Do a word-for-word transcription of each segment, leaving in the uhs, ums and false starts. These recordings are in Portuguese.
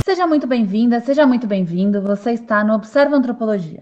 Seja muito bem-vinda, seja muito bem-vindo. Você está no Observa Antropologia.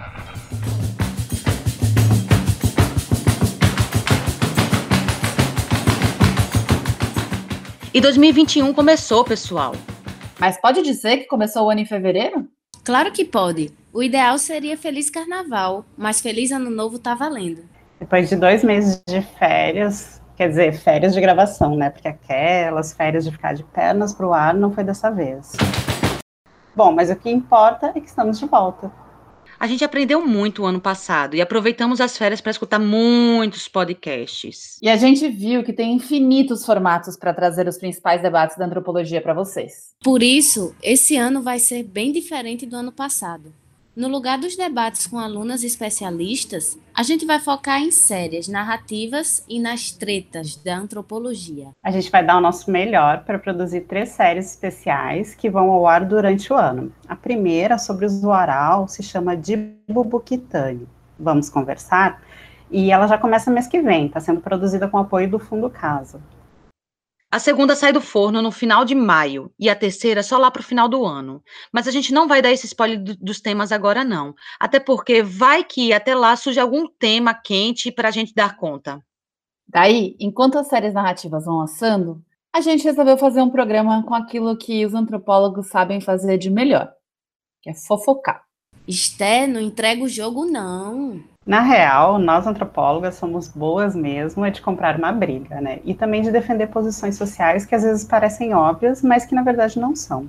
E dois mil e vinte e um começou, pessoal. Mas pode dizer que começou o ano em fevereiro? Claro que pode. O ideal seria Feliz Carnaval, mas Feliz Ano Novo tá valendo. Depois de dois meses de férias, quer dizer, férias de gravação, né? Porque aquelas férias de ficar de pernas pro ar não foi dessa vez. Bom, mas o que importa é que estamos de volta. A gente aprendeu muito o ano passado e aproveitamos as férias para escutar muitos podcasts. E a gente viu que tem infinitos formatos para trazer os principais debates da antropologia para vocês. Por isso, esse ano vai ser bem diferente do ano passado. No lugar dos debates com alunas especialistas, a gente vai focar em sérias, narrativas e nas tretas da antropologia. A gente vai dar o nosso melhor para produzir três séries especiais que vão ao ar durante o ano. A primeira, sobre o uso oral, se chama Dibubuquitani. Vamos conversar? E ela já começa mês que vem, está sendo produzida com apoio do Fundo Casa. A segunda sai do forno no final de maio e a terceira só lá para o final do ano. Mas a gente não vai dar esse spoiler do, dos temas agora não, até porque vai que até lá surge algum tema quente para a gente dar conta. Daí, enquanto as séries narrativas vão assando, a gente resolveu fazer um programa com aquilo que os antropólogos sabem fazer de melhor, que é fofocar. Esté, não entrega o jogo não. Na real, nós antropólogas somos boas mesmo é de comprar uma briga, né? E também de defender posições sociais que às vezes parecem óbvias, mas que na verdade não são.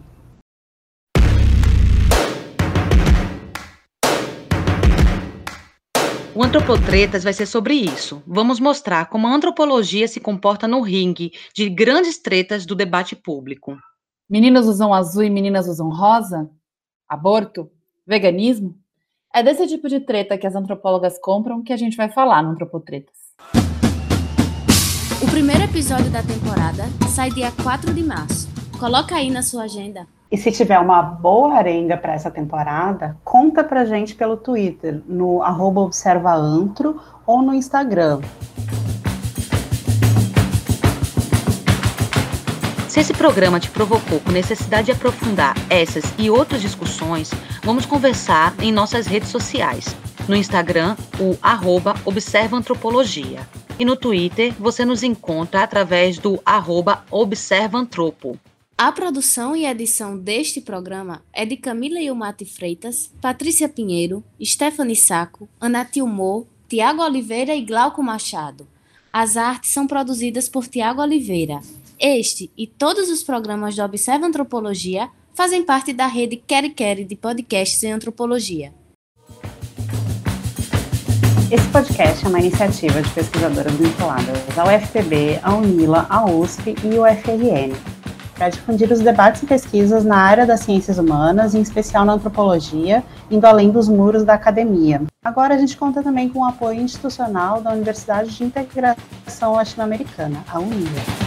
O Antropotretas vai ser sobre isso. Vamos mostrar como a antropologia se comporta no ringue de grandes tretas do debate público. Meninos usam azul e meninas usam rosa? Aborto? Veganismo? É desse tipo de treta que as antropólogas compram que a gente vai falar no Antropotretas. O primeiro episódio da temporada sai dia quatro de março. Coloca aí na sua agenda. E se tiver uma boa arenga para essa temporada, conta pra gente pelo Twitter, no arroba observaantro ou no Instagram. Se esse programa te provocou com necessidade de aprofundar essas e outras discussões, vamos conversar em nossas redes sociais. No Instagram, o arroba Observa Antropologia. E no Twitter, você nos encontra através do arroba Observa Antropo. A produção e edição deste programa é de Camila Ilmati Freitas, Patrícia Pinheiro, Stephanie Sacco, Ana Tilmor, Tiago Oliveira e Glauco Machado. As artes são produzidas por Tiago Oliveira. Este e todos os programas do Observa Antropologia fazem parte da rede Quere Quere de podcasts em antropologia. Esse podcast é uma iniciativa de pesquisadoras vinculadas ao U F P B, à UNILA, à U S P e ao U F R N, para difundir os debates e pesquisas na área das ciências humanas, em especial na antropologia, indo além dos muros da academia. Agora a gente conta também com o apoio institucional da Universidade de Integração Latino-Americana, a UNILA.